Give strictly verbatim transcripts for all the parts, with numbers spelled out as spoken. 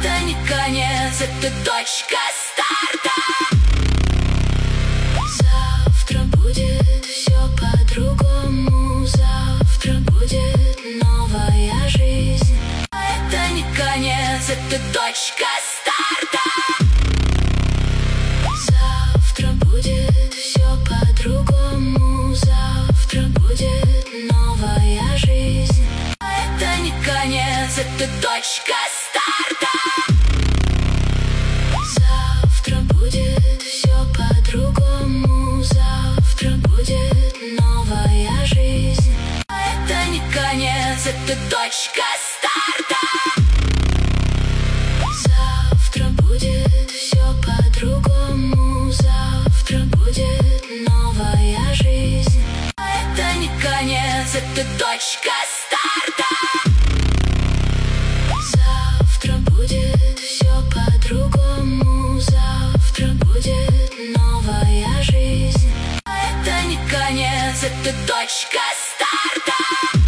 Это не конец, это точка старта. Завтра будет все по-другому. Завтра будет новая жизнь. Это не конец, это точка старта. Завтра будет все по-другому. Завтра будет новая жизнь. Это не конец, это точка старта. Завтра будет все по-другому. Завтра будет новая жизнь. Это не конец, это точка старта. Завтра будет все по-другому. Завтра будет новая жизнь. Это не конец, это точка старта. Завтра будет все по-другому. Завтра будет новая жизнь. Это не конец, это точка старта.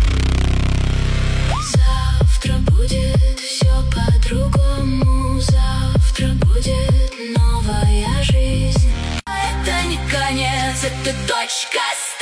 Завтра будет все по-другому. Завтра будет новая жизнь. Это не конец, это точка старта.